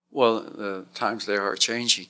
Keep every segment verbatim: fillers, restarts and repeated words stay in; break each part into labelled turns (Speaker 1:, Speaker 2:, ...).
Speaker 1: Well, the times there are changing.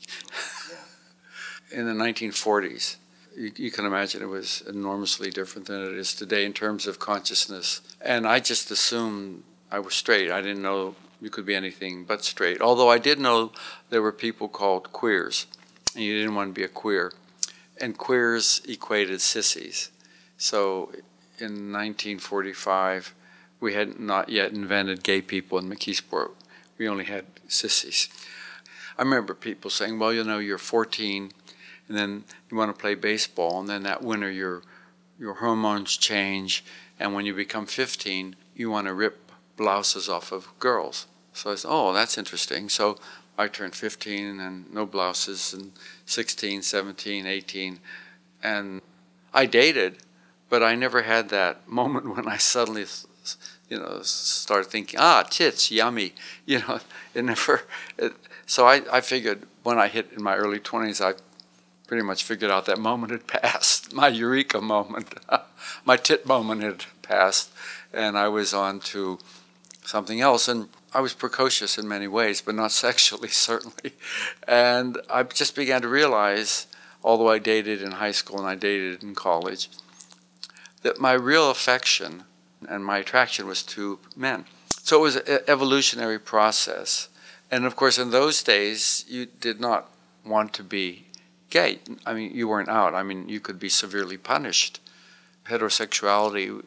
Speaker 1: In the nineteen forties, you, you can imagine it was enormously different than it is today in terms of consciousness. And I just assumed I was straight. I didn't know you could be anything but straight. Although I did know there were people called queers, and you didn't want to be a queer. And queers equated sissies. So in nineteen forty-five, we had not yet invented gay people in McKeesport. We only had sissies. I remember people saying, well, you know, you're fourteen, and then you want to play baseball, and then that winter your your hormones change, and when you become fifteen, you want to rip blouses off of girls. So I said, oh, that's interesting. So I turned fifteen and no blouses, and sixteen, seventeen, eighteen, and I dated, but I never had that moment when I suddenly, you know, started thinking, ah, tits, yummy, you know, it never, it, so I, I figured when I hit in my early twenties, I pretty much figured out that moment had passed, my eureka moment, my tit moment had passed, and I was on to something else. And I was precocious in many ways, but not sexually, certainly. And I just began to realize, although I dated in high school and I dated in college, that my real affection and my attraction was to men. So it was an evolutionary process. And of course, in those days, you did not want to be gay. I mean, you weren't out. I mean, you could be severely punished. Heterosexuality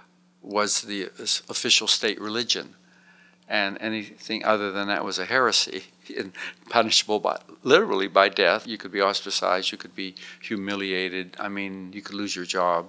Speaker 1: was the official state religion, and anything other than that was a heresy and punishable by, literally by death. You could be ostracized, you could be humiliated. I mean, you could lose your job.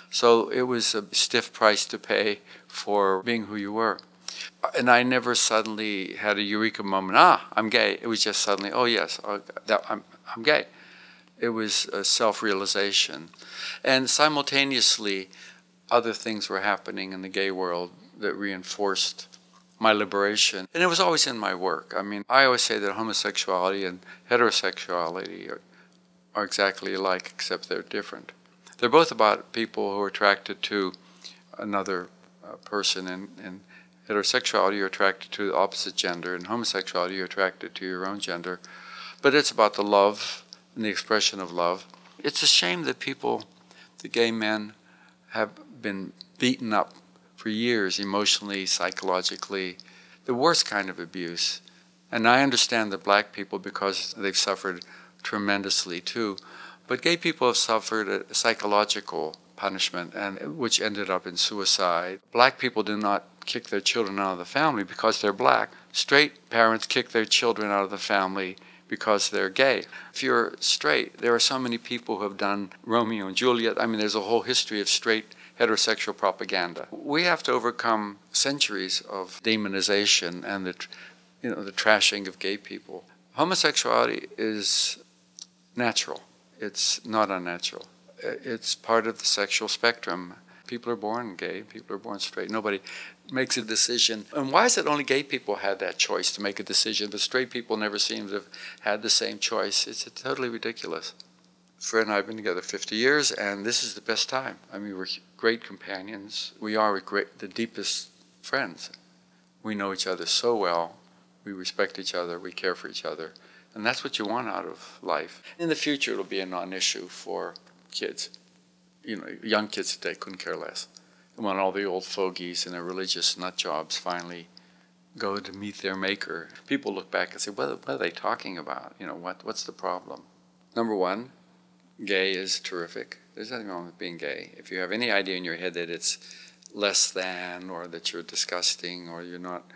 Speaker 1: So it was a stiff price to pay for being who you were. And I never suddenly had a eureka moment, ah, I'm gay. It was just suddenly, oh yes, oh, that, I'm, I'm gay. It was a self-realization. And simultaneously, other things were happening in the gay world that reinforced my liberation. And it was always in my work. I mean, I always say that homosexuality and heterosexuality are, are exactly alike, except they're different. They're both about people who are attracted to another uh, person. And in heterosexuality, you're attracted to the opposite gender. In homosexuality, you're attracted to your own gender. But it's about the love and the expression of love. It's a shame that people, the gay men, have been beaten up for years, emotionally, psychologically, the worst kind of abuse. And I understand that black people, because they've suffered tremendously too, but gay people have suffered a psychological punishment, and which ended up in suicide. Black people do not kick their children out of the family because they're black. Straight parents kick their children out of the family because they're gay. If you're straight, there are so many people who have done Romeo and Juliet. I mean, there's a whole history of straight heterosexual propaganda. We have to overcome centuries of demonization and the, you know, the trashing of gay people. Homosexuality is natural. It's not unnatural. It's part of the sexual spectrum. People are born gay, people are born straight. Nobody makes a decision. And why is it only gay people had that choice to make a decision, but straight people never seem to have had the same choice? It's totally ridiculous. Fred and I have been together fifty years, and this is the best time. I mean, we're great companions. We are great, the deepest friends. We know each other so well. We respect each other. We care for each other. And that's what you want out of life. In the future, it'll be a non-issue for kids. You know, young kids today couldn't care less. And when all the old fogies and their religious nut jobs finally go to meet their maker, people look back and say, what, what are they talking about? You know, what, what's the problem? Number one, gay is terrific. There's nothing wrong with being gay. If you have any idea in your head that it's less than, or that you're disgusting, or you're not,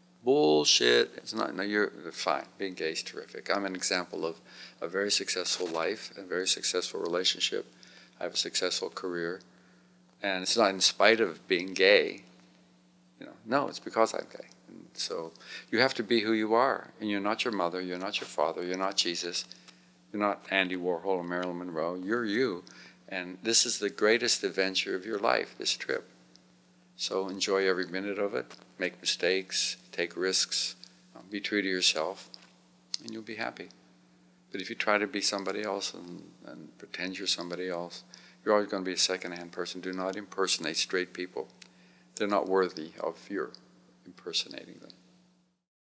Speaker 1: bullshit. It's not, no, you're fine. Being gay is terrific. I'm an example of a very successful life, a very successful relationship. I have a successful career. And it's not in spite of being gay. You know, no, it's because I'm gay. And so you have to be who you are. And you're not your mother, you're not your father, you're not Jesus. You're not Andy Warhol or Marilyn Monroe. You're you. And this is the greatest adventure of your life, this trip. So enjoy every minute of it. Make mistakes. Take risks. Be true to yourself. And you'll be happy. But if you try to be somebody else and, and pretend you're somebody else, you're always going to be a second-hand person. Do not impersonate straight people. They're not worthy of your impersonating them.